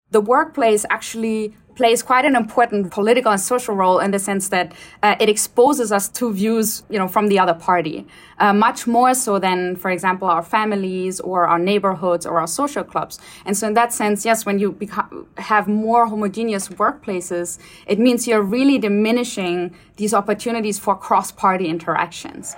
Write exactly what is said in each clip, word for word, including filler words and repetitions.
The workplace actually plays quite an important political and social role in the sense that uh, it exposes us to views, you know, from the other party, uh, much more so than, for example, our families or our neighborhoods or our social clubs. And so in that sense, yes, when you beca- have more homogeneous workplaces, it means you're really diminishing these opportunities for cross-party interactions.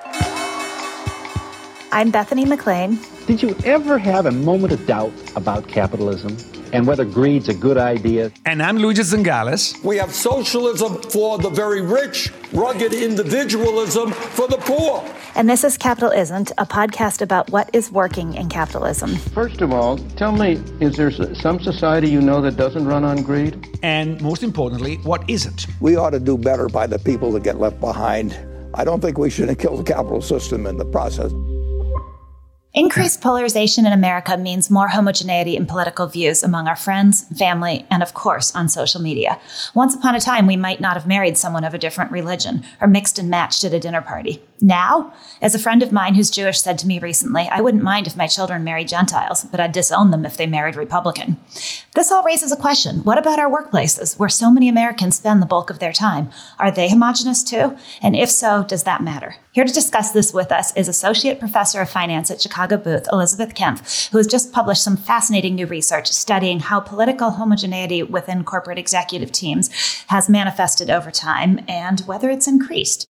I'm Bethany McLean. Did you ever have a moment of doubt about capitalism and whether greed's a good idea? And I'm Luigi Zingales. We have socialism for the very rich, rugged individualism for the poor. And this is Capital Isn't, a podcast about what is working in capitalism. First of all, tell me, is there some society you know that doesn't run on greed? And most importantly, what isn't? We ought to do better by the people that get left behind. I don't think we should kill the capital system in the process. Increased polarization in America means more homogeneity in political views among our friends, family, and of course, on social media. Once upon a time, we might not have married someone of a different religion or mixed and matched at a dinner party. Now, as a friend of mine who's Jewish said to me recently, I wouldn't mind if my children married Gentiles, but I'd disown them if they married Republican. This all raises a question. What about our workplaces, where so many Americans spend the bulk of their time? Are they homogenous too? And if so, does that matter? Here to discuss this with us is Associate Professor of Finance at Chicago Booth, Elizabeth Kempf, who has just published some fascinating new research studying how political homogeneity within corporate executive teams has manifested over time and whether it's increased.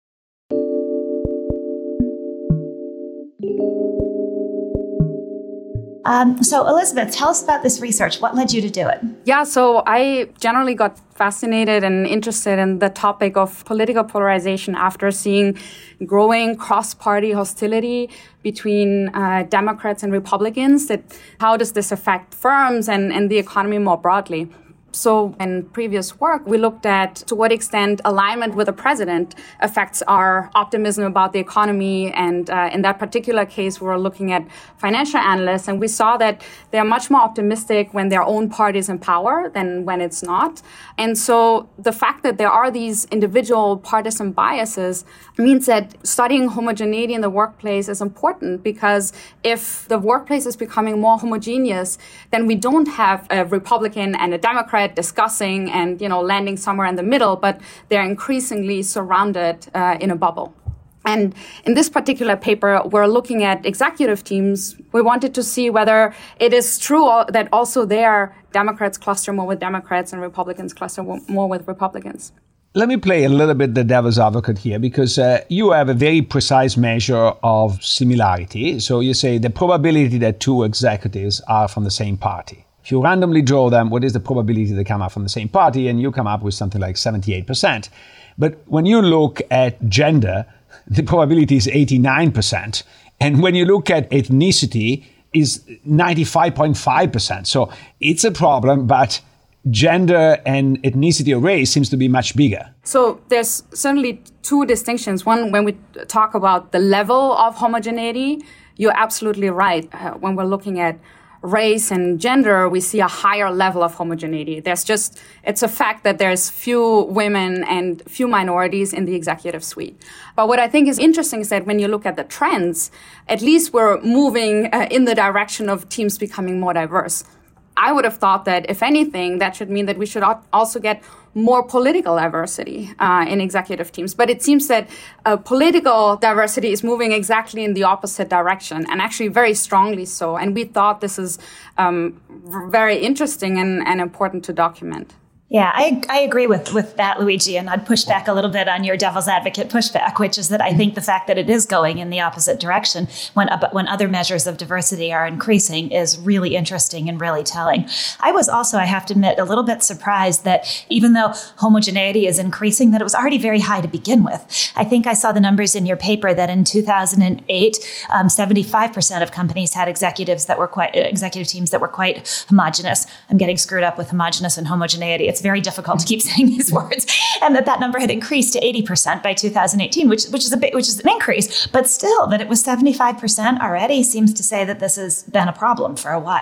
Um, so, Elizabeth, tell us about this research. What led you to do it? Yeah, so I generally got fascinated and interested in the topic of political polarization after seeing growing cross-party hostility between uh, Democrats and Republicans. That how does this affect firms and, and the economy more broadly? So in previous work, we looked at to what extent alignment with the president affects our optimism about the economy. And uh, in that particular case, we were looking at financial analysts, and we saw that they're much more optimistic when their own party is in power than when it's not. And so the fact that there are these individual partisan biases means that studying homogeneity in the workplace is important, because if the workplace is becoming more homogeneous, then we don't have a Republican and a Democrat discussing and, you know, landing somewhere in the middle, but they're increasingly surrounded uh, in a bubble. And in this particular paper, we're looking at executive teams. We wanted to see whether it is true that also there Democrats cluster more with Democrats and Republicans cluster more with Republicans. Let me play a little bit the devil's advocate here, because uh, you have a very precise measure of similarity. So you say the probability that two executives are from the same party. If you randomly draw them, what is the probability they come up from the same party? And you come up with something like seventy-eight percent. But when you look at gender, the probability is eighty-nine percent. And when you look at ethnicity, is ninety-five point five percent. So it's a problem, but gender and ethnicity or race seems to be much bigger. So there's certainly two distinctions. One, when we talk about the level of homogeneity, you're absolutely right. Uh, when we're looking at race and gender, we see a higher level of homogeneity. There's just, it's a fact that there's few women and few minorities in the executive suite. But what I think is interesting is that when you look at the trends, at least we're moving uh, in the direction of teams becoming more diverse. I would have thought that, if anything, that should mean that we should also get more political diversity uh, in executive teams. But it seems that uh, political diversity is moving exactly in the opposite direction, and actually very strongly so. And we thought this is um, very interesting and, and important to document. Yeah, I I agree with, with that, Luigi, and I'd push back a little bit on your devil's advocate pushback, which is that I think the fact that it is going in the opposite direction when when other measures of diversity are increasing is really interesting and really telling. I was also, I have to admit, a little bit surprised that even though homogeneity is increasing, that it was already very high to begin with. I think I saw the numbers in your paper that in two thousand eight, um, seventy-five percent of companies had executives that were quite, executive teams that were quite homogenous. I'm getting screwed up with homogenous and homogeneity. It's very difficult to keep saying these words, and that that number had increased to eighty percent by two thousand eighteen, which which is a bit, which is an increase, but still that it was seventy-five percent already seems to say that this has been a problem for a while.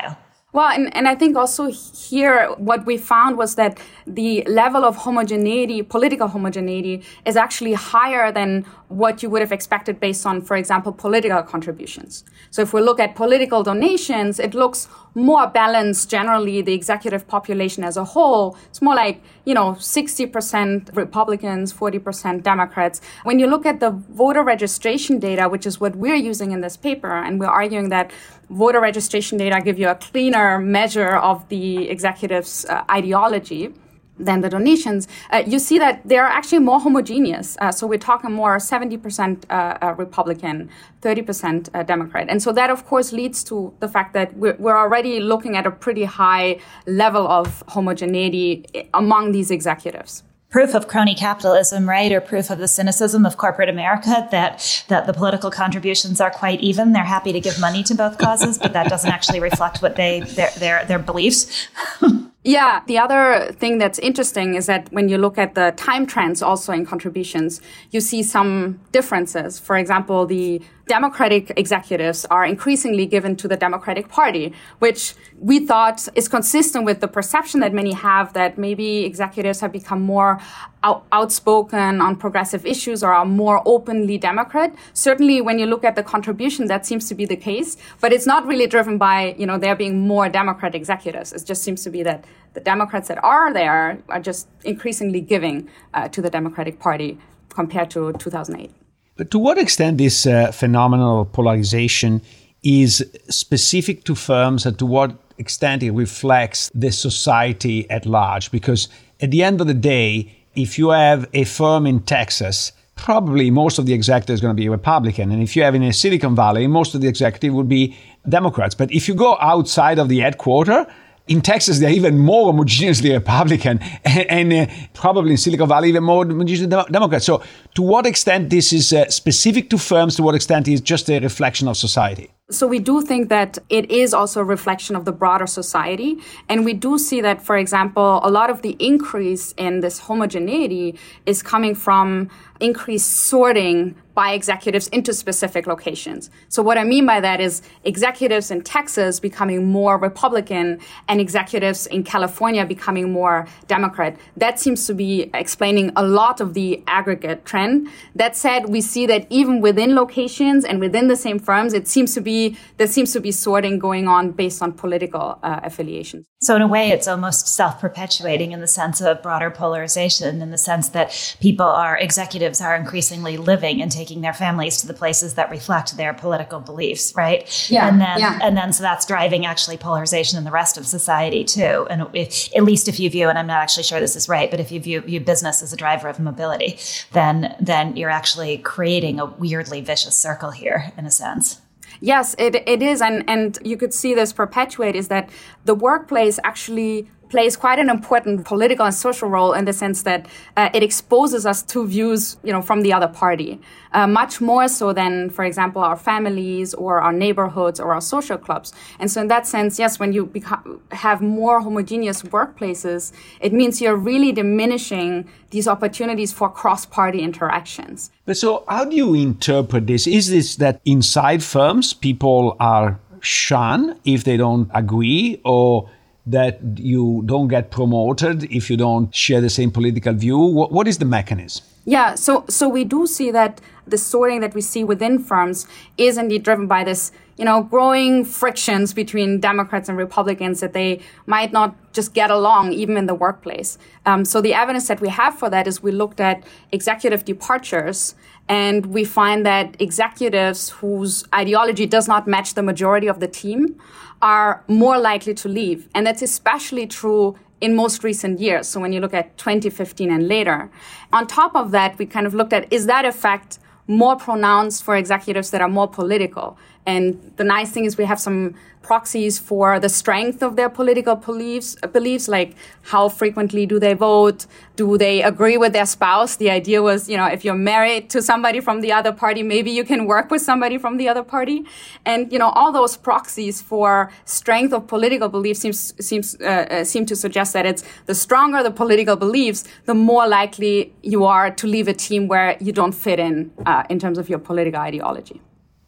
Well, and, and I think also here what we found was that the level of homogeneity, political homogeneity, is actually higher than what you would have expected based on, for example, political contributions. So if we look at political donations, it looks more balanced generally, the executive population as a whole. It's more like, you know, sixty percent Republicans, forty percent Democrats. When you look at the voter registration data, which is what we're using in this paper, and we're arguing that voter registration data give you a cleaner measure of the executive's uh, ideology than the donations, uh, you see that they're actually more homogeneous. Uh, so we're talking more seventy percent uh, uh, Republican, thirty percent uh, Democrat. And so that, of course, leads to the fact that we're, we're already looking at a pretty high level of homogeneity among these executives. Proof of crony capitalism, right? Or proof of the cynicism of corporate America that, that the political contributions are quite even. They're happy to give money to both causes, but that doesn't actually reflect what they, their, their, their beliefs. Yeah. The other thing that's interesting is that when you look at the time trends also in contributions, you see some differences. For example, the Democratic executives are increasingly given to the Democratic Party, which we thought is consistent with the perception that many have that maybe executives have become more out- outspoken on progressive issues or are more openly Democrat. Certainly, when you look at the contribution, that seems to be the case, but it's not really driven by, you know, there being more Democrat executives. It just seems to be that the Democrats that are there are just increasingly giving uh, to the Democratic Party compared to two thousand eight. But to what extent this uh, phenomenal polarization is specific to firms and to what extent it reflects the society at large? Because at the end of the day, if you have a firm in Texas, probably most of the executives are going to be Republican. And if you have in a Silicon Valley, most of the executive would be Democrats. But if you go outside of the headquarters, in Texas, they're even more homogeneously Republican, and, and uh, probably in Silicon Valley, even more homogeneously Democrat. So to what extent this is uh, specific to firms, to what extent is just a reflection of society? So we do think that it is also a reflection of the broader society. And we do see that, for example, a lot of the increase in this homogeneity is coming from increased sorting by executives into specific locations. So what I mean by that is executives in Texas becoming more Republican and executives in California becoming more Democrat. That seems to be explaining a lot of the aggregate trend. That said, we see that even within locations and within the same firms, it seems to be there seems to be sorting going on based on political uh, affiliations. So in a way, it's almost self-perpetuating in the sense of broader polarization, in the sense that people are, executives are increasingly living and taking their families to the places that reflect their political beliefs, right? Yeah. And then, yeah. and then so that's driving actually polarization in the rest of society too. And if, at least if you view, and I'm not actually sure this is right, but if you view, view business as a driver of mobility, then, then you're actually creating a weirdly vicious circle here in a sense. Yes, it it is. And, and you could see this perpetuate is that the workplace actually plays quite an important political and social role in the sense that uh, it exposes us to views, you know, from the other party, uh, much more so than, for example, our families or our neighborhoods or our social clubs. And so in that sense, yes, when you become, have more homogeneous workplaces, it means you're really diminishing these opportunities for cross-party interactions. But so how do you interpret this? Is this that inside firms, people are shunned if they don't agree, or that you don't get promoted if you don't share the same political view? What, what is the mechanism? Yeah, so so we do see that the sorting that we see within firms is indeed driven by this, you know, growing frictions between Democrats and Republicans, that they might not just get along even in the workplace. Um, so the evidence that we have for that is we looked at executive departures, and we find that executives whose ideology does not match the majority of the team are more likely to leave. And that's especially true in most recent years. So when you look at twenty fifteen and later. On top of that, we kind of looked at, is that effect more pronounced for executives that are more political? And the nice thing is we have some proxies for the strength of their political beliefs, beliefs, like how frequently do they vote? Do they agree with their spouse? The idea was, you know, if you're married to somebody from the other party, maybe you can work with somebody from the other party. And, you know, all those proxies for strength of political beliefs seems, seems, uh, seem to suggest that it's the stronger the political beliefs, the more likely you are to leave a team where you don't fit in, uh, in terms of your political ideology.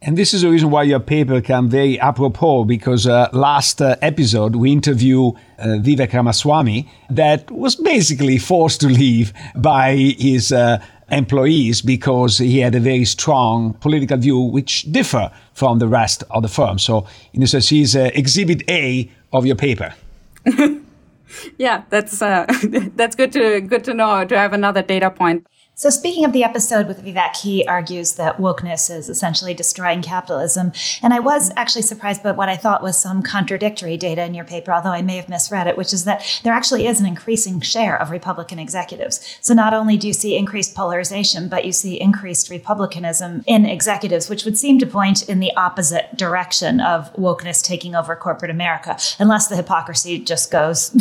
And this is the reason why your paper can very apropos, because uh, last uh, episode we interviewed uh, Vivek Ramaswamy that was basically forced to leave by his uh, employees because he had a very strong political view which differ from the rest of the firm. So in a sense, he's uh, exhibit A of your paper. Yeah, that's uh, that's good to good to know, to have another data point. So speaking of the episode with Vivek, he argues that wokeness is essentially destroying capitalism. And I was actually surprised by what I thought was some contradictory data in your paper, although I may have misread it, which is that there actually is an increasing share of Republican executives. So not only do you see increased polarization, but you see increased Republicanism in executives, which would seem to point in the opposite direction of wokeness taking over corporate America, unless the hypocrisy just goes,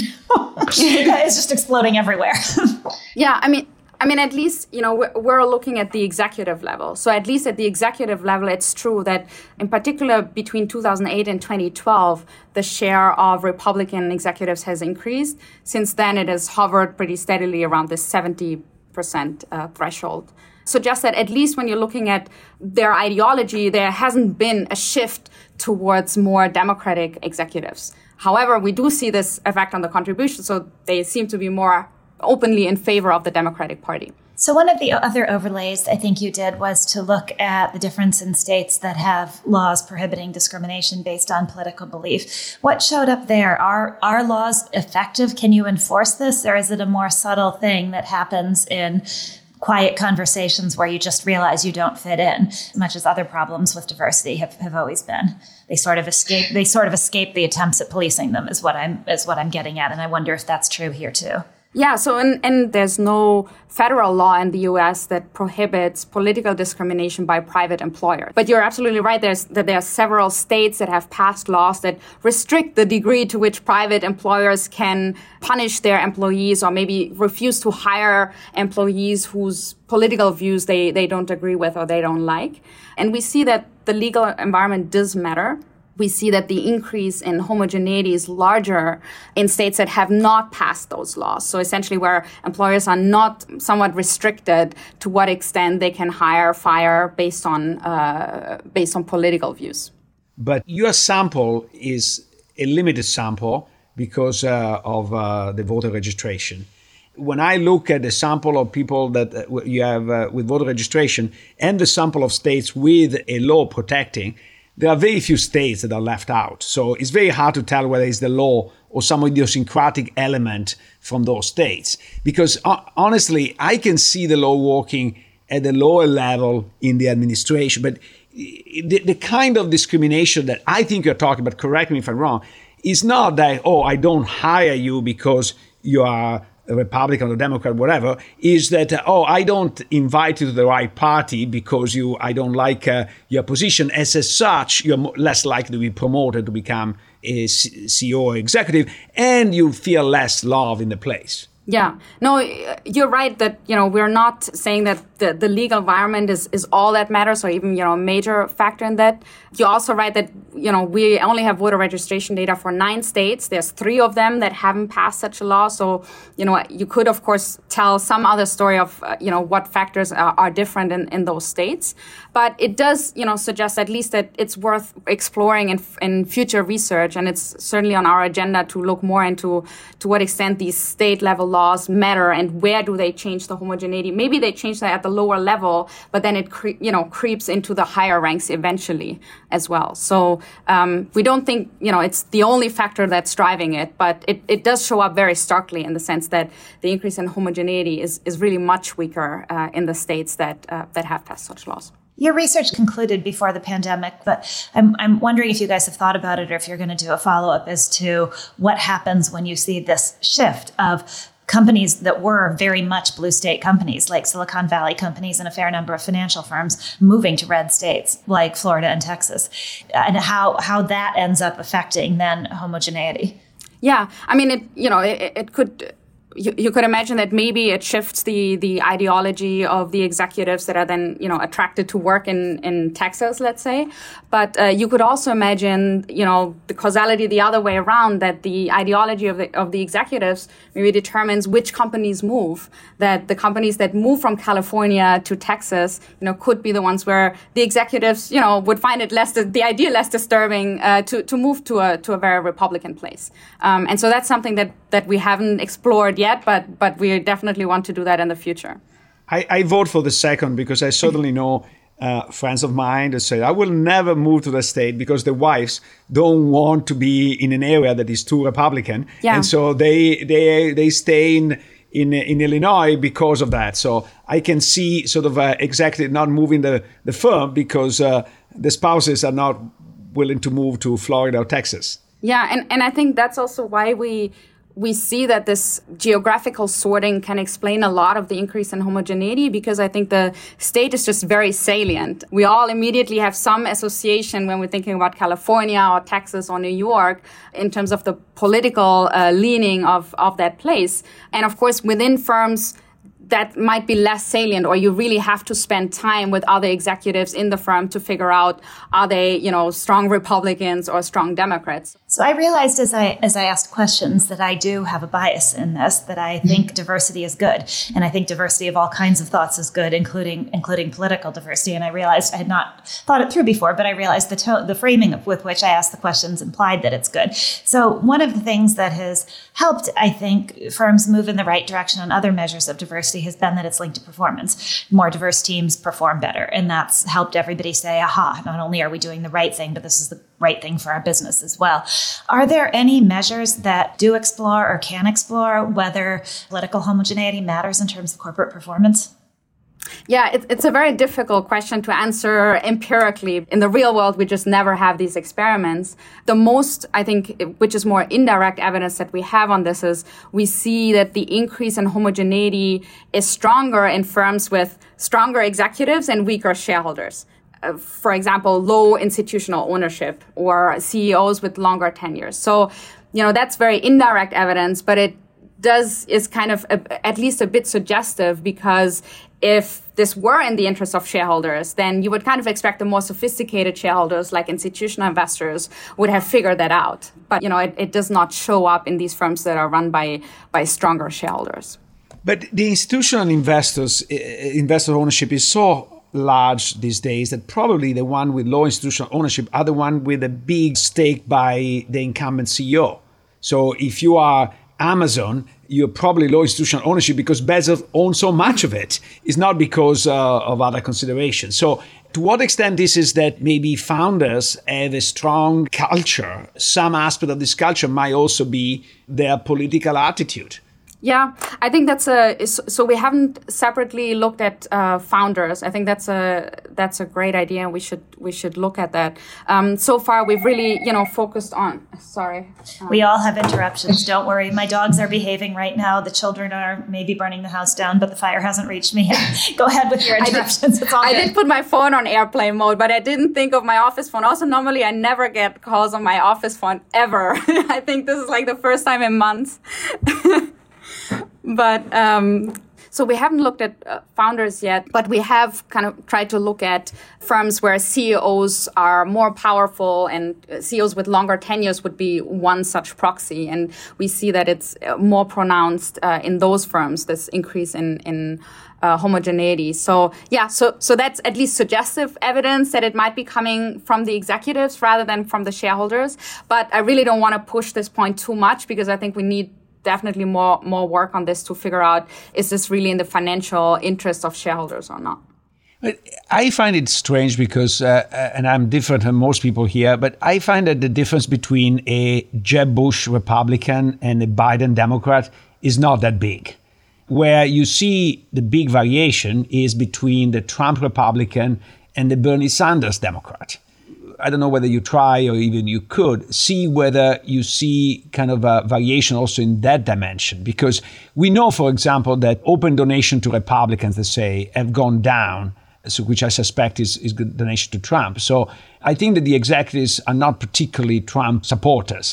it's just exploding everywhere. Yeah, I mean, I mean, at least, you know, we're, we're looking at the executive level. So at least at the executive level, it's true that in particular between two thousand eight and twenty twelve, the share of Republican executives has increased. Since then, it has hovered pretty steadily around the seventy percent uh, threshold. Suggests that at least when you're looking at their ideology, there hasn't been a shift towards more democratic executives. However, we do see this effect on the contribution. So they seem to be more openly in favor of the Democratic Party. So one of the other overlays I think you did was to look at the difference in states that have laws prohibiting discrimination based on political belief. What showed up there? Are, are laws effective? Can you enforce this? Or is it a more subtle thing that happens in quiet conversations where you just realize you don't fit in, much as other problems with diversity have, have always been? They sort of escape, they sort of escape the attempts at policing them is what I'm, is what I'm getting at. And I wonder if that's true here too. Yeah, so and, and there's no federal law in the U S that prohibits political discrimination by private employers. But you're absolutely right. There's that there are several states that have passed laws that restrict the degree to which private employers can punish their employees or maybe refuse to hire employees whose political views they, they don't agree with or they don't like. And we see that the legal environment does matter. We see that the increase in homogeneity is larger in states that have not passed those laws. So essentially where employers are not somewhat restricted to what extent they can hire, fire based on uh, based on political views. But your sample is a limited sample because uh, of uh, the voter registration. When I look at the sample of people that uh, you have uh, with voter registration and the sample of states with a law protecting, there are very few states that are left out. So it's very hard to tell whether it's the law or some idiosyncratic element from those states. Because uh, honestly, I can see the law working at the lower level in the administration. But the, the kind of discrimination that I think you're talking about, correct me if I'm wrong, is not that, oh, I don't hire you because you are a Republican or Democrat, whatever, is that, uh, oh, I don't invite you to the right party because you, I don't like uh, your position. As, as such, you're less likely to be promoted to become a C E O or executive, and you feel less love in the place. Yeah, no, you're right that, you know, we're not saying that the, the legal environment is, is all that matters or even, you know, a major factor in that. You're also right that, you know, we only have voter registration data for nine states. There's three of them that haven't passed such a law. So, you know, you could, of course, tell some other story of, uh, you know, what factors are, are different in, in those states. But it does, you know, suggest at least that it's worth exploring in, in future research. And it's certainly on our agenda to look more into to what extent these state level laws matter and where do they change the homogeneity. Maybe they change that at the lower level, but then it, cre- you know, creeps into the higher ranks eventually as well. So um, we don't think, you know, it's the only factor that's driving it, but it, it does show up very starkly in the sense that the increase in homogeneity is, is really much weaker uh, in the states that uh, that have passed such laws. Your research concluded before the pandemic, but I'm, I'm wondering if you guys have thought about it or if you're going to do a follow-up as to what happens when you see this shift of companies that were very much blue state companies, like Silicon Valley companies and a fair number of financial firms, moving to red states like Florida and Texas, and how, how that ends up affecting then homogeneity. Yeah, I mean, it, you know, it, it could you, you could imagine that maybe it shifts the, the ideology of the executives that are then, you know, attracted to work in, in Texas, let's say. But uh, you could also imagine, you know, the causality the other way around, that the ideology of the, of the executives maybe determines which companies move, that the companies that move from California to Texas, you know, could be the ones where the executives, you know, would find it less, the idea less disturbing uh, to, to move to a, to a very Republican place. Um, and so that's something that, that we haven't explored yet, but but we definitely want to do that in the future. I, I vote for the second because I certainly know uh, friends of mine that say, I will never move to the state because the wives don't want to be in an area that is too Republican. Yeah. And so they they they stay in, in in Illinois because of that. So I can see sort of uh, exactly not moving the, the firm because uh, the spouses are not willing to move to Florida or Texas. Yeah, and, and I think that's also why we we see that this geographical sorting can explain a lot of the increase in homogeneity, because I think the state is just very salient. We all immediately have some association when we're thinking about California or Texas or New York in terms of the political uh, leaning of, of that place. And of course, within firms, that might be less salient, or you really have to spend time with other executives in the firm to figure out, are they, you know, strong Republicans or strong Democrats? So I realized as I as I asked questions that I do have a bias in this, that I think diversity is good. And I think diversity of all kinds of thoughts is good, including including political diversity. And I realized I had not thought it through before, but I realized the tone, the framing of, with which I asked the questions implied that it's good. So one of the things that has helped, I think, firms move in the right direction on other measures of diversity has been that it's linked to performance. More diverse teams perform better. And that's helped everybody say, aha, not only are we doing the right thing, but this is the right thing for our business as well. Are there any measures that do explore or can explore whether political homogeneity matters in terms of corporate performance? Yeah, it, it's a very difficult question to answer empirically. In the real world, we just never have these experiments. The most, I think, which is more indirect evidence that we have on this, is we see that the increase in homogeneity is stronger in firms with stronger executives and weaker shareholders. Uh, for example, low institutional ownership or C E Os with longer tenures. So, you know, that's very indirect evidence, but it does is kind of a, at least a bit suggestive, because if this were in the interest of shareholders, then you would kind of expect the more sophisticated shareholders, like institutional investors, would have figured that out. But, you know, it, it does not show up in these firms that are run by, by stronger shareholders. But the institutional investors, uh, investor ownership is so large these days that probably the one with low institutional ownership are the one with a big stake by the incumbent C E O. So if you are Amazon, you're probably low institutional ownership because Bezos owns so much of it. It's not because uh, of other considerations. So to what extent this is that maybe founders have a strong culture, some aspect of this culture might also be their political attitude. Yeah, I think that's a, so we haven't separately looked at uh, founders. I think that's a, that's a great idea, and we should, we should look at that. Um, so far, we've really, you know, focused on, sorry. Um, we all have interruptions. Don't worry. My dogs are behaving right now. The children are maybe burning the house down, but the fire hasn't reached me yet. Go ahead with your interruptions. I did, it's all I good. did put my phone on airplane mode, but I didn't think of my office phone. Also, normally I never get calls on my office phone ever. I think this is like the first time in months. But um, so we haven't looked at uh, founders yet, but we have kind of tried to look at firms where C E Os are more powerful, and C E Os with longer tenures would be one such proxy. And we see that it's more pronounced uh, in those firms, this increase in, in uh, homogeneity. So yeah, so, so that's at least suggestive evidence that it might be coming from the executives rather than from the shareholders. But I really don't want to push this point too much, because I think we need definitely more more work on this to figure out, is this really in the financial interest of shareholders or not? But I find it strange because, uh, and I'm different than most people here, but I find that the difference between a Jeb Bush Republican and a Biden Democrat is not that big. Where you see the big variation is between the Trump Republican and the Bernie Sanders Democrat. I don't know whether you try or even you could see whether you see kind of a variation also in that dimension. Because we know, for example, that open donation to Republicans, let's say, have gone down, so which I suspect is, is good donation to Trump. So I think that the executives are not particularly Trump supporters.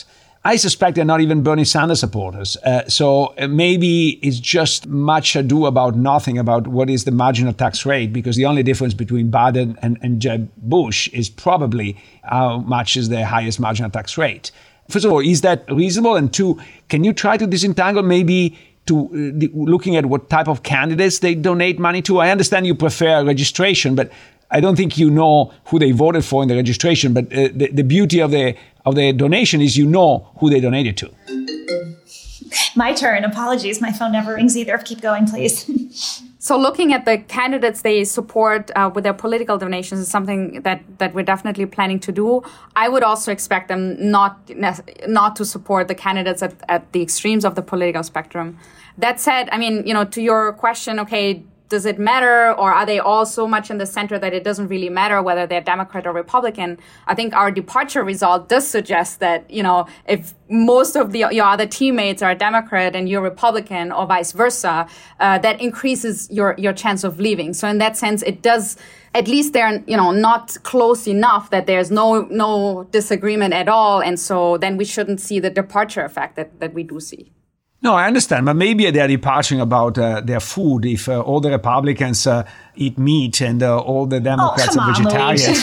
I suspect they're not even Bernie Sanders supporters. Uh, so maybe it's just much ado about nothing about what is the marginal tax rate, because the only difference between Biden and, and Jeb Bush is probably how much is the highest marginal tax rate. First of all, is that reasonable? And two, can you try to disentangle maybe to uh, looking at what type of candidates they donate money to? I understand you prefer registration, but I don't think you know who they voted for in the registration. But uh, the, the beauty of the of the donation is you know who they donated to. My turn. Apologies. My phone never rings either. Keep going, please. So looking at the candidates they support uh, with their political donations is something that, that we're definitely planning to do. I would also expect them not not to support the candidates at, at the extremes of the political spectrum. That said, I mean, you know, to your question, okay, does it matter, or are they all so much in the center that it doesn't really matter whether they're Democrat or Republican? I think our departure result does suggest that, you know, if most of the, your other teammates are Democrat and you're Republican or vice versa, uh, that increases your, your chance of leaving. So in that sense, it does, at least they're, you know, not close enough that there's no, no disagreement at all. And so then we shouldn't see the departure effect that, that we do see. No, I understand, but maybe they're departing about uh, their food. If uh, all the Republicans uh, eat meat and uh, all the Democrats oh, are vegetarians.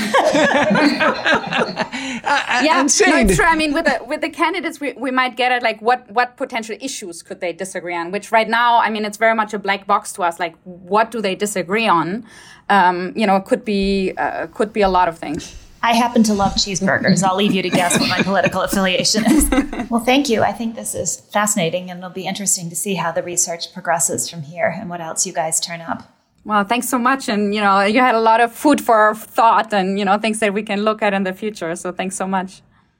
Yeah, no, it's true. I mean, with the with the candidates, we, we might get at like what what potential issues could they disagree on? Which right now, I mean, it's very much a black box to us. Like, what do they disagree on? Um, you know, it could be uh, could be a lot of things. I happen to love cheeseburgers. I'll leave you to guess what my political affiliation is. Well, thank you. I think this is fascinating, and it'll be interesting to see how the research progresses from here and what else you guys turn up. Well, thanks so much. And, you know, you had a lot of food for thought and, you know, things that we can look at in the future. So thanks so much.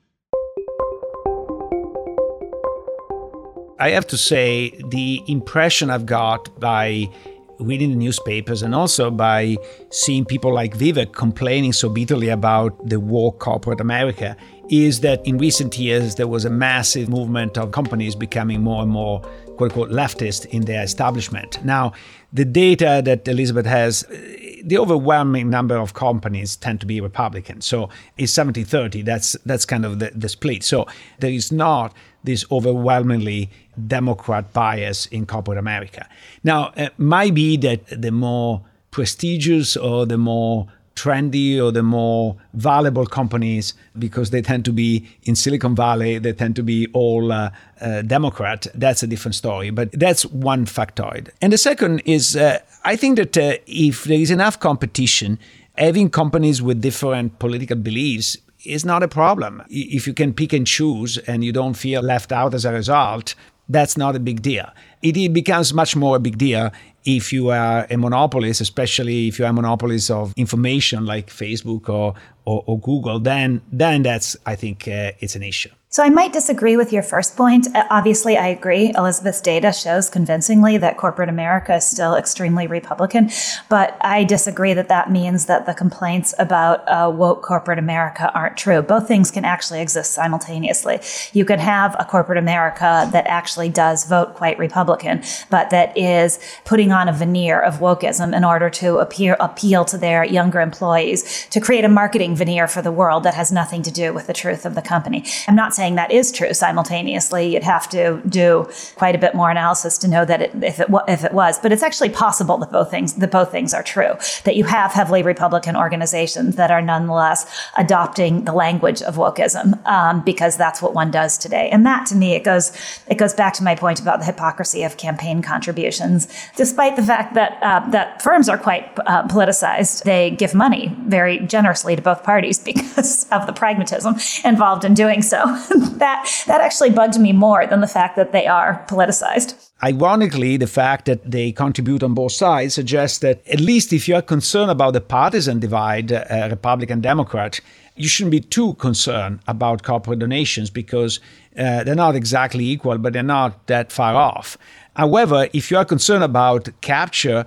I have to say, the impression I've got by reading the newspapers and also by seeing people like Vivek complaining so bitterly about the woke corporate America is that in recent years there was a massive movement of companies becoming more and more quote-unquote leftist in their establishment. Now, the data that Elizabeth has, the overwhelming number of companies tend to be Republican. So it's seventy thirty. That's that's kind of the, the split. So there is not this overwhelmingly Democrat bias in corporate America. Now, it might be that the more prestigious or the more trendy or the more valuable companies, because they tend to be in Silicon Valley, they tend to be all uh, uh, Democrat. That's a different story. But that's one factoid. And the second is, uh, I think that uh, if there is enough competition, having companies with different political beliefs is not a problem. If you can pick and choose and you don't feel left out as a result, that's not a big deal. It becomes much more a big deal if you are a monopolist, especially if you are a monopolist of information like Facebook or, or, or Google, then, then that's, I think, uh, it's an issue. So I might disagree with your first point. Uh, obviously, I agree. Elizabeth's data shows convincingly that corporate America is still extremely Republican. But I disagree that that means that the complaints about uh, woke corporate America aren't true. Both things can actually exist simultaneously. You can have a corporate America that actually does vote quite Republican, but that is putting on a veneer of wokeism in order to appear, appeal to their younger employees, to create a marketing veneer for the world that has nothing to do with the truth of the company. I'm not saying that is true simultaneously. You'd have to do quite a bit more analysis to know that it, if it if it was, but it's actually possible that both things that both things are true. That you have heavily Republican organizations that are nonetheless adopting the language of wokeism, um, because that's what one does today. And that, to me, it goes it goes back to my point about the hypocrisy of campaign contributions. Despite the fact that uh, that firms are quite uh, politicized, they give money very generously to both parties because of the pragmatism involved in doing so. that that actually bugged me more than the fact that they are politicized. Ironically, the fact that they contribute on both sides suggests that at least if you are concerned about the partisan divide, uh, Republican-Democrat, you shouldn't be too concerned about corporate donations because uh, they're not exactly equal, but they're not that far off. However, if you are concerned about capture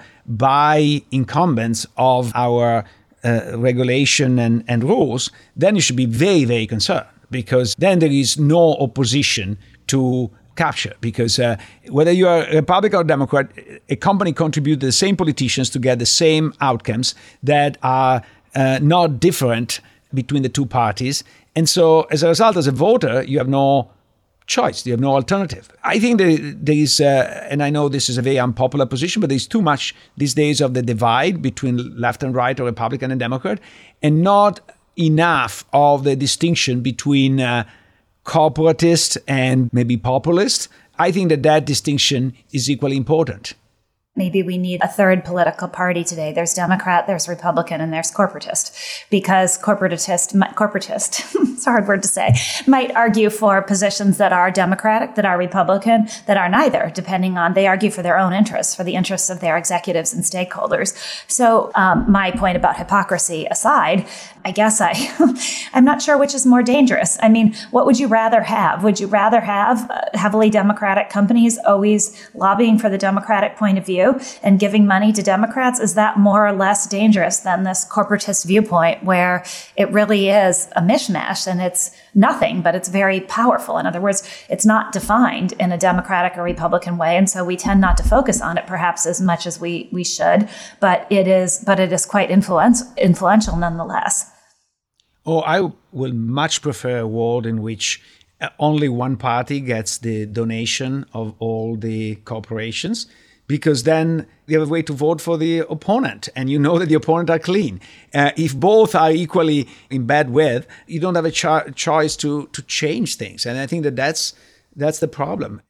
by incumbents of our uh, regulation and, and rules, then you should be very, very concerned, because then there is no opposition to capture. Because uh, whether you are a Republican or Democrat, a company contributes the same politicians to get the same outcomes that are uh, not different between the two parties. And so as a result, as a voter, you have no choice. You have no alternative. I think that there is, uh, and I know this is a very unpopular position, but there's too much these days of the divide between left and right or Republican and Democrat, and not enough of the distinction between uh, corporatist and maybe populist. I think that that distinction is equally important. Maybe we need a third political party today. There's Democrat, there's Republican, and there's corporatist. Because corporatist, corporatist, it's a hard word to say, might argue for positions that are Democratic, that are Republican, that are neither, depending on, they argue for their own interests, for the interests of their executives and stakeholders. So um, my point about hypocrisy aside, I guess I, I'm not sure which is more dangerous. I mean, what would you rather have? Would you rather have uh, heavily Democratic companies always lobbying for the Democratic point of view and giving money to Democrats? Is that more or less dangerous than this corporatist viewpoint where it really is a mishmash and it's nothing, but it's very powerful? In other words, it's not defined in a Democratic or Republican way. And so we tend not to focus on it perhaps as much as we, we should, but it is, but it is quite influence, influential nonetheless. Oh, I will much prefer a world in which only one party gets the donation of all the corporations, because then you have a way to vote for the opponent and you know that the opponent are clean. Uh, if both are equally in bad with, you don't have a cho- choice to to change things. And I think that that's, that's the problem.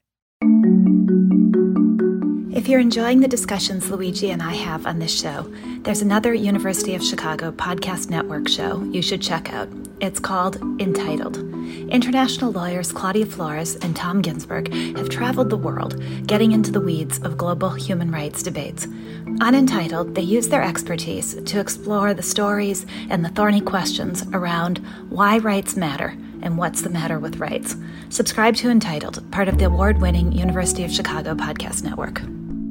If you're enjoying the discussions Luigi and I have on this show, there's another University of Chicago podcast network show you should check out. It's called Entitled. International lawyers Claudia Flores and Tom Ginsburg have traveled the world, getting into the weeds of global human rights debates. On Entitled, they use their expertise to explore the stories and the thorny questions around why rights matter and what's the matter with rights. Subscribe to Entitled, part of the award-winning University of Chicago podcast network.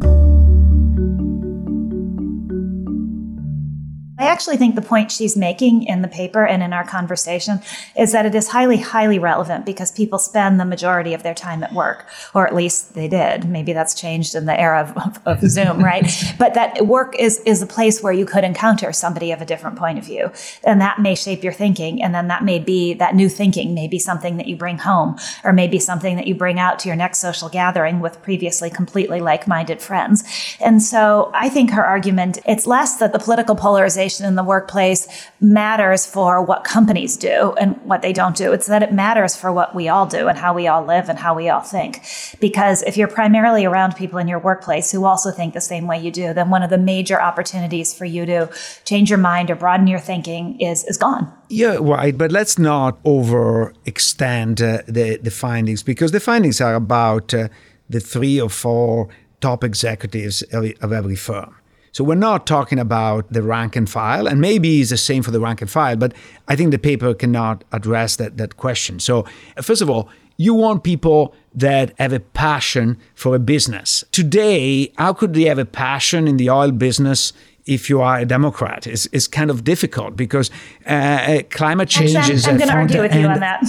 I actually think the point she's making in the paper and in our conversation is that it is highly, highly relevant because people spend the majority of their time at work, or at least they did. Maybe that's changed in the era of, of Zoom, right? But that work is, is a place where you could encounter somebody of a different point of view. And that may shape your thinking. And then that may be, that new thinking may be something that you bring home, or maybe something that you bring out to your next social gathering with previously completely like-minded friends. And so I think her argument, it's less that the political polarization in the workplace matters for what companies do and what they don't do. It's that it matters for what we all do and how we all live and how we all think. Because if you're primarily around people in your workplace who also think the same way you do, then one of the major opportunities for you to change your mind or broaden your thinking is, is gone. Yeah, right. But let's not overextend uh, the, the findings, because the findings are about uh, the three or four top executives of, of every firm. So we're not talking about the rank and file, and maybe it's the same for the rank and file, but I think the paper cannot address that, that question. So first of all, you want people that have a passion for a business. Today, how could they have a passion in the oil business if you are a Democrat? It's, it's kind of difficult because uh, climate change Actually, is... I'm, I'm going to argue with you and, on that.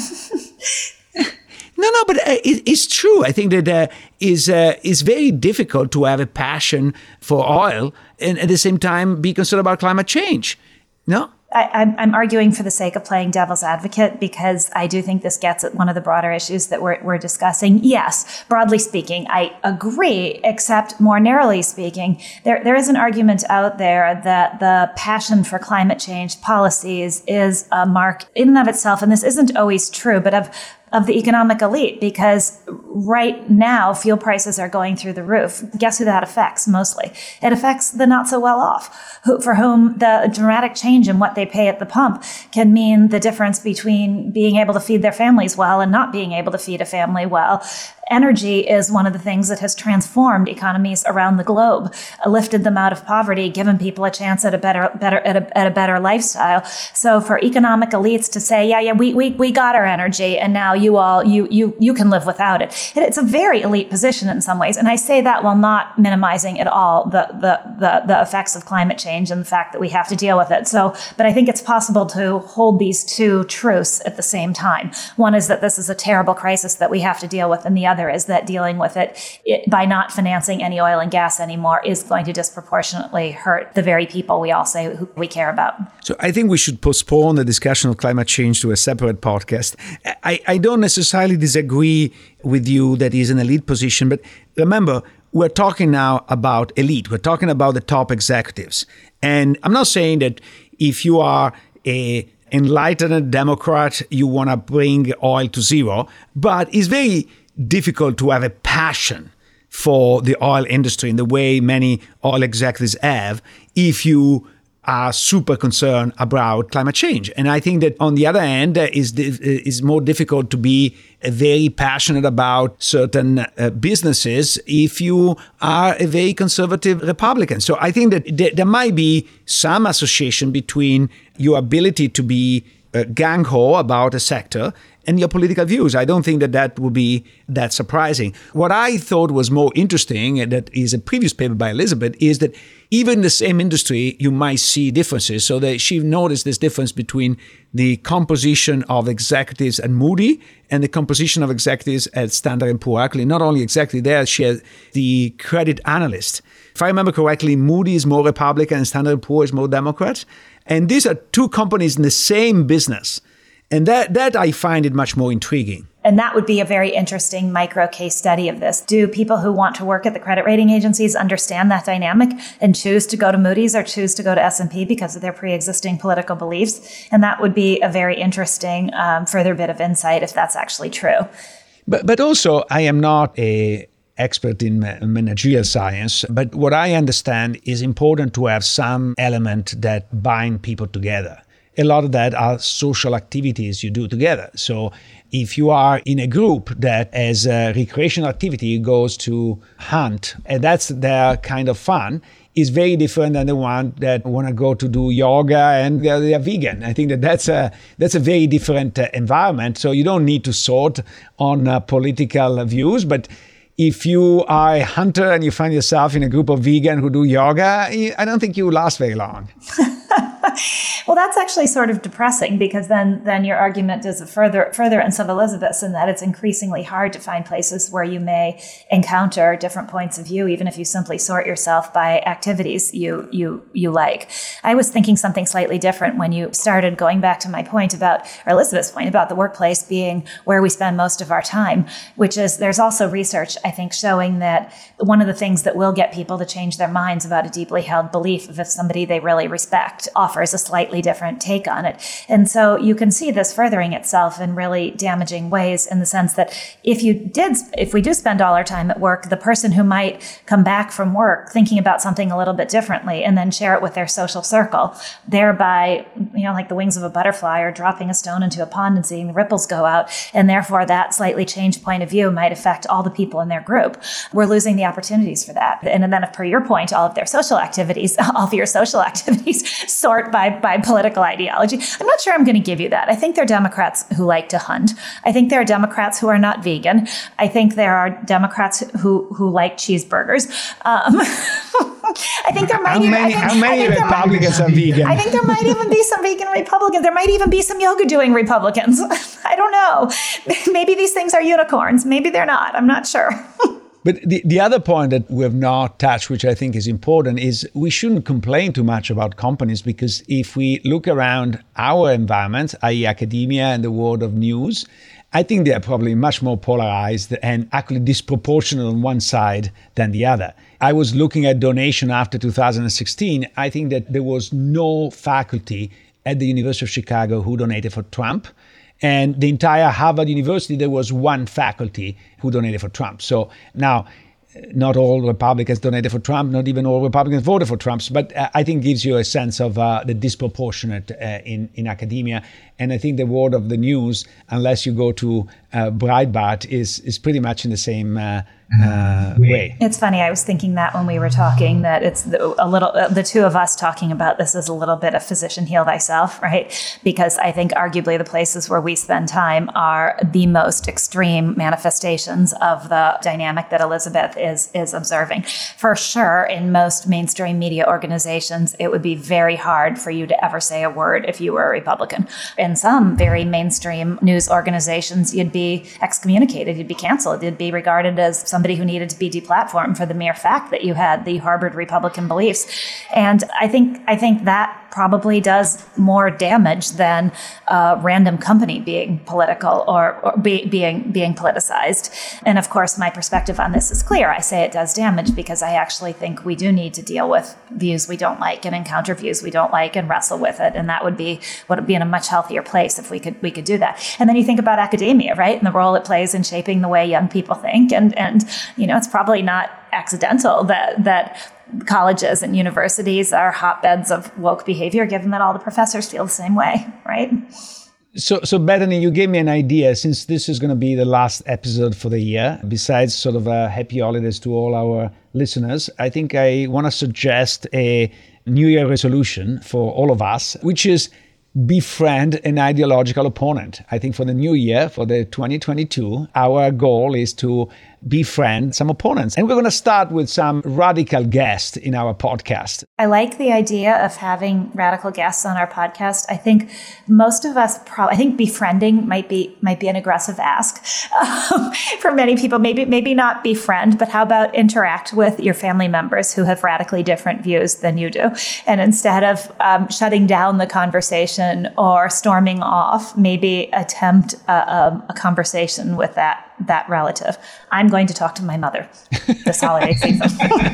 No, no, but uh, it, it's true. I think that uh, is uh, is very difficult to have a passion for oil and at the same time be concerned about climate change. No? I, I'm, I'm arguing for the sake of playing devil's advocate because I do think this gets at one of the broader issues that we're, we're discussing. Yes, broadly speaking, I agree, except more narrowly speaking, there, there is an argument out there that the passion for climate change policies is a mark in and of itself, and this isn't always true, but of of the economic elite, because right now fuel prices are going through the roof. Guess who that affects mostly? It affects the not so well off, who, for whom the dramatic change in what they pay at the pump can mean the difference between being able to feed their families well and not being able to feed a family well. Energy is one of the things that has transformed economies around the globe, lifted them out of poverty, given people a chance at a better, better, at a, at a better lifestyle. So for economic elites to say, yeah, yeah, we, we, we got our energy and now you all, you, you, you can live without it. It's a very elite position in some ways. And I say that while not minimizing at all the, the, the, the effects of climate change and the fact that we have to deal with it. So, but I think it's possible to hold these two truths at the same time. One is that this is a terrible crisis that we have to deal with, and the other other is that dealing with it, it by not financing any oil and gas anymore is going to disproportionately hurt the very people we all say who we care about. So I think we should postpone the discussion of climate change to a separate podcast. I, I don't necessarily disagree with you that he's in a lead position, but remember, we're talking now about elite. We're talking about the top executives. And I'm not saying that if you are a enlightened Democrat, you want to bring oil to zero, but it's very difficult to have a passion for the oil industry in the way many oil executives have if you are super concerned about climate change. And I think that on the other hand, uh, is is more difficult to be uh, very passionate about certain uh, businesses if you are a very conservative Republican. So I think that th- there might be some association between your ability to be uh, gung-ho about a sector and your political views. I don't think that that would be that surprising. What I thought was more interesting, and that is a previous paper by Elizabeth, is that even in the same industry, you might see differences. So that she noticed this difference between the composition of executives at Moody and the composition of executives at Standard and Poor. Actually, not only exactly there, she has the credit analyst. If I remember correctly, Moody is more Republican and Standard and Poor is more Democrat. And these are two companies in the same business. And that, that I find it much more intriguing. And that would be a very interesting micro case study of this. Do people who want to work at the credit rating agencies understand that dynamic and choose to go to Moody's or choose to go to S and P because of their pre-existing political beliefs? And that would be a very interesting um, further bit of insight if that's actually true. But, but also, I am not a expert in managerial science, but what I understand is important to have some element that bind people together. A lot of that are social activities you do together. So if you are in a group that as a recreational activity goes to hunt, and that's their kind of fun, is very different than the one that want to go to do yoga and they're, they're vegan. I think that that's a, that's a very different uh, environment. So you don't need to sort on uh, political views, but if you are a hunter and you find yourself in a group of vegan who do yoga, I don't think you will last very long. Well, that's actually sort of depressing because then, then your argument is a further furtherance of Elizabeth's in that it's increasingly hard to find places where you may encounter different points of view, even if you simply sort yourself by activities you you you like. I was thinking something slightly different when you started going back to my point about, or Elizabeth's point about the workplace being where we spend most of our time, which is there's also research, I think, showing that one of the things that will get people to change their minds about a deeply held belief if somebody they really respect offers a slightly different take on it. And so you can see this furthering itself in really damaging ways in the sense that if you did, if we do spend all our time at work, the person who might come back from work thinking about something a little bit differently and then share it with their social circle, thereby, you know, like the wings of a butterfly or dropping a stone into a pond and seeing the ripples go out. And therefore that slightly changed point of view might affect all the people in their group. We're losing the opportunities for that. And then if per your point, all of their social activities, all of your social activities sort by, by political ideology. I'm not sure I'm going to give you that. I think there are Democrats who like to hunt. I think there are Democrats who are not vegan. I think there are Democrats who, who like cheeseburgers. Um, I think there might how even, many, think, how many Republicans might, are vegan? I think there might even be some vegan Republicans. There might even be some yoga doing Republicans. I don't know. Maybe these things are unicorns. Maybe they're not. I'm not sure. But the, the other point that we have not touched, which I think is important, is we shouldn't complain too much about companies, because if we look around our environment, that is academia and the world of news, I think they are probably much more polarized and actually disproportionate on one side than the other. I was looking at donation after two thousand sixteen. I think that there was no faculty at the University of Chicago who donated for Trump. And the entire Harvard University, there was one faculty who donated for Trump. So now, not all Republicans donated for Trump, not even all Republicans voted for Trump. But uh, I think gives you a sense of uh, the disproportionate uh, in, in academia. And I think the world of the news, unless you go to uh, Breitbart, is, is pretty much in the same uh, uh, way. It's funny. I was thinking that when we were talking, that it's the, a little, uh, the two of us talking about this is a little bit of physician heal thyself, right? Because I think arguably the places where we spend time are the most extreme manifestations of the dynamic that Elizabeth is, is observing. For sure, in most mainstream media organizations, it would be very hard for you to ever say a word if you were a Republican. In some very mainstream news organizations, you'd be excommunicated, you'd be canceled, you'd be regarded as somebody who needed to be deplatformed for the mere fact that you had the harbored Republican beliefs. And I think I think that probably does more damage than a random company being political or, or be, being being politicized. And of course, my perspective on this is clear. I say it does damage because I actually think we do need to deal with views we don't like and encounter views we don't like and wrestle with it. And that would be would be in a much healthier place if we could we could do that. And then you think about academia, right? And the role it plays in shaping the way young people think. And and you know, it's probably not accidental that that colleges and universities are hotbeds of woke behavior, given that all the professors feel the same way, right? So, so Bethany, you gave me an idea, since this is going to be the last episode for the year, besides sort of a happy holidays to all our listeners, I think I want to suggest a New Year resolution for all of us, which is befriend an ideological opponent. I think for the new year, for the twenty twenty-two, our goal is to befriend some opponents. And we're going to start with some radical guests in our podcast. I like the idea of having radical guests on our podcast. I think most of us probably, I think befriending might be might be an aggressive ask um, for many people. Maybe maybe not befriend, but how about interact with your family members who have radically different views than you do? And instead of um, shutting down the conversation or storming off, maybe attempt a, a, a conversation with that that relative. I'm going to talk to my mother this holiday season.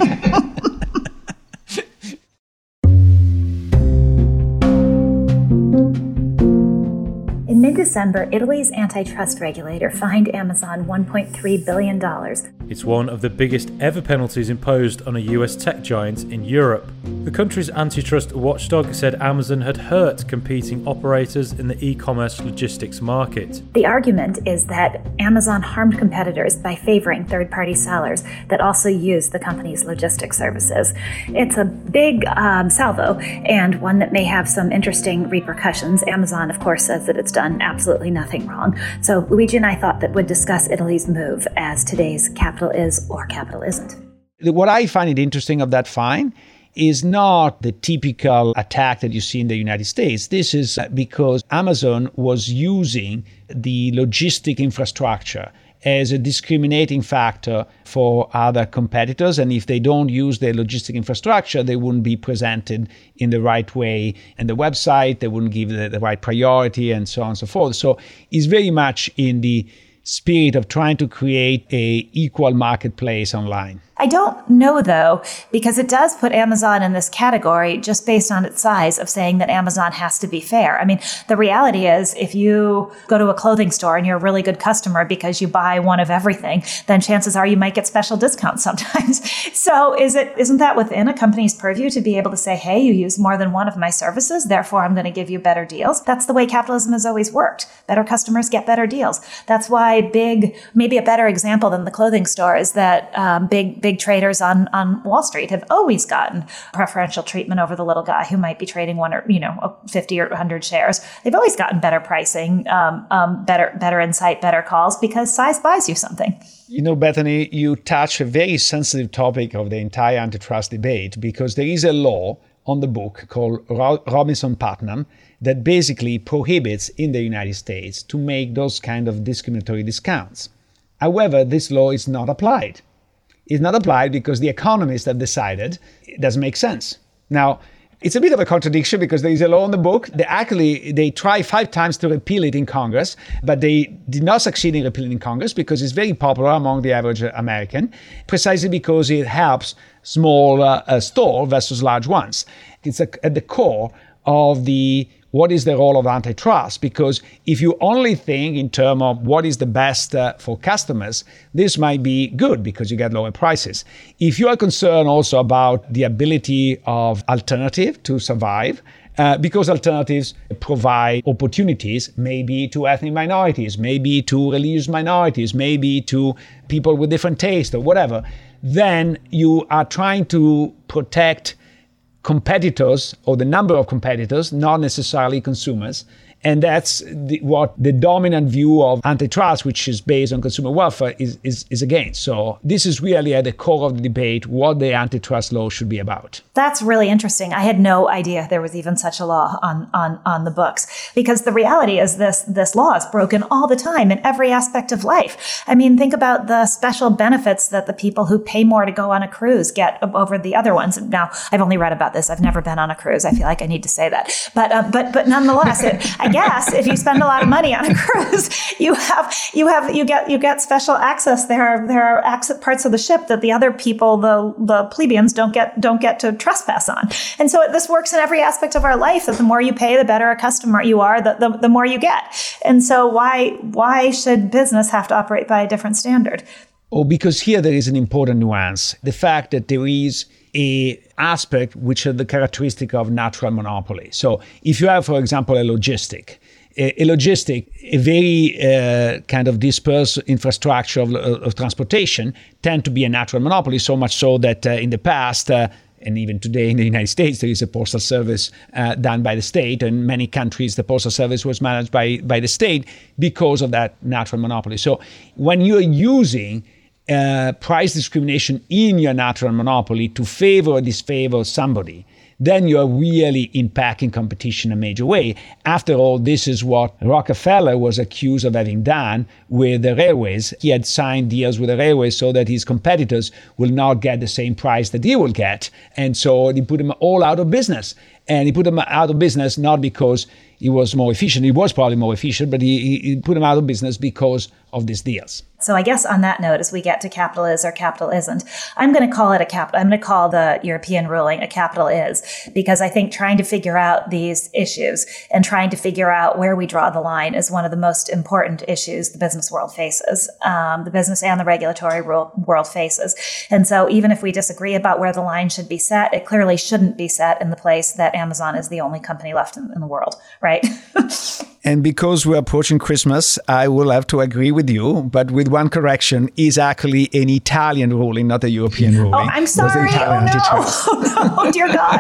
In mid-December, Italy's antitrust regulator fined Amazon one point three billion dollars. It's one of the biggest ever penalties imposed on a U S tech giant in Europe. The country's antitrust watchdog said Amazon had hurt competing operators in the e-commerce logistics market. The argument is that Amazon harmed competitors by favoring third-party sellers that also use the company's logistics services. It's a big um, salvo, and one that may have some interesting repercussions. Amazon, of course, says that it's done absolutely nothing wrong. So Luigi and I thought that we'd discuss Italy's move as today's capital is or capital isn't. What I find it interesting of that fine is not the typical attack that you see in the United States. This is because Amazon was using the logistic infrastructure as a discriminating factor for other competitors. And if they don't use their logistic infrastructure, they wouldn't be presented in the right way in the website, they wouldn't give the, the right priority, and so on and so forth. So it's very much in the spirit of trying to create a equal marketplace online. I don't know, though, because it does put Amazon in this category just based on its size of saying that Amazon has to be fair. I mean, the reality is if you go to a clothing store and you're a really good customer because you buy one of everything, then chances are you might get special discounts sometimes. So is it, isn't that within a company's purview to be able to say, hey, you use more than one of my services, therefore I'm going to give you better deals? That's the way capitalism has always worked. Better customers get better deals. That's why big, maybe a better example than the clothing store is that um, big, big traders on, on Wall Street have always gotten preferential treatment over the little guy who might be trading one or, you know, fifty or one hundred shares. They've always gotten better pricing, um, um, better, better insight, better calls, because size buys you something. You know, Bethany, you touch a very sensitive topic of the entire antitrust debate, because there is a law on the book called Robinson-Putnam that basically prohibits in the United States to make those kind of discriminatory discounts. However, this law is not applied. It's not applied because the economists have decided it doesn't make sense. Now, it's a bit of a contradiction because there is a law in the book. They actually, they tried five times to repeal it in Congress, but they did not succeed in repealing it in Congress because it's very popular among the average American, precisely because it helps small uh, stores versus large ones. It's a, at the core of the what is the role of antitrust? Because if you only think in terms of what is the best uh, for customers, this might be good because you get lower prices. If you are concerned also about the ability of alternative to survive, uh, because alternatives provide opportunities, maybe to ethnic minorities, maybe to religious minorities, maybe to people with different tastes or whatever. Then you are trying to protect competitors or the number of competitors, not necessarily consumers. And that's the, what the dominant view of antitrust, which is based on consumer welfare, is, is, is against. So this is really at the core of the debate, what the antitrust law should be about. That's really interesting. I had no idea there was even such a law on, on, on the books, because the reality is this, this law is broken all the time in every aspect of life. I mean, think about the special benefits that the people who pay more to go on a cruise get over the other ones. Now, I've only read about this. I've never been on a cruise. I feel like I need to say that. But, uh, but, but nonetheless, it, I Yes, if you spend a lot of money on a cruise, you have you have you get you get special access. There are there are access parts of the ship that the other people, the the plebeians, don't get don't get to trespass on. And so this works in every aspect of our life. That the more you pay, the better a customer you are, the, the the more you get. And so why why should business have to operate by a different standard? Oh, because here there is an important nuance: the fact that there is a aspect which are the characteristic of natural monopoly. So if you have, for example, a logistic, a, a logistic, a very uh, kind of dispersed infrastructure of, of transportation tend to be a natural monopoly, so much so that uh, in the past, uh, and even today in the United States, there is a postal service uh, done by the state. And many countries, the postal service was managed by, by the state because of that natural monopoly. So when you're using Uh, price discrimination in your natural monopoly to favor or disfavor somebody, then you are really impacting competition in a major way. After all, this is what Rockefeller was accused of having done with the railways. He had signed deals with the railways so that his competitors will not get the same price that he will get. And so he put them all out of business. And he put them out of business not because he was more efficient. He was probably more efficient, but he, he put them out of business because of these deals. So I guess on that note, as we get to capital is or capital isn't, I'm going to call it a capital. I'm going to call the European ruling a capital is, because I think trying to figure out these issues and trying to figure out where we draw the line is one of the most important issues the business world faces, um, the business and the regulatory world faces. And so even if we disagree about where the line should be set, it clearly shouldn't be set in the place that Amazon is the only company left in, in the world, right? And because we're approaching Christmas, I will have to agree with you, but with one correction, is actually an Italian ruling, not a European ruling. Oh, I'm sorry. Oh, no. Oh, no. Dear God.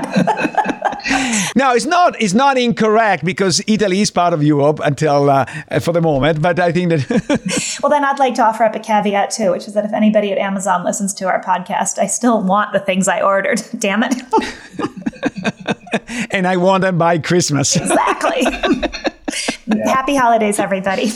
No, it's not. It's not incorrect, because Italy is part of Europe until uh, for the moment. But I think that. Well, then I'd like to offer up a caveat too, which is that if anybody at Amazon listens to our podcast, I still want the things I ordered. Damn it. And I want them by Christmas. Exactly. Yeah. Happy holidays, everybody.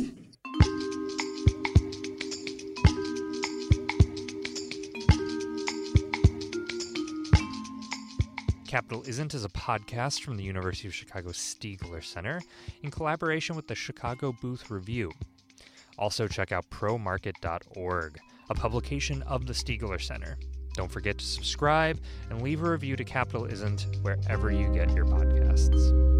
Capital Isn't is a podcast from the University of Chicago Stiegler Center in collaboration with the Chicago Booth Review. Also check out pro market dot org, a publication of the Stiegler Center. Don't forget to subscribe and leave a review to Capital Isn't wherever you get your podcasts.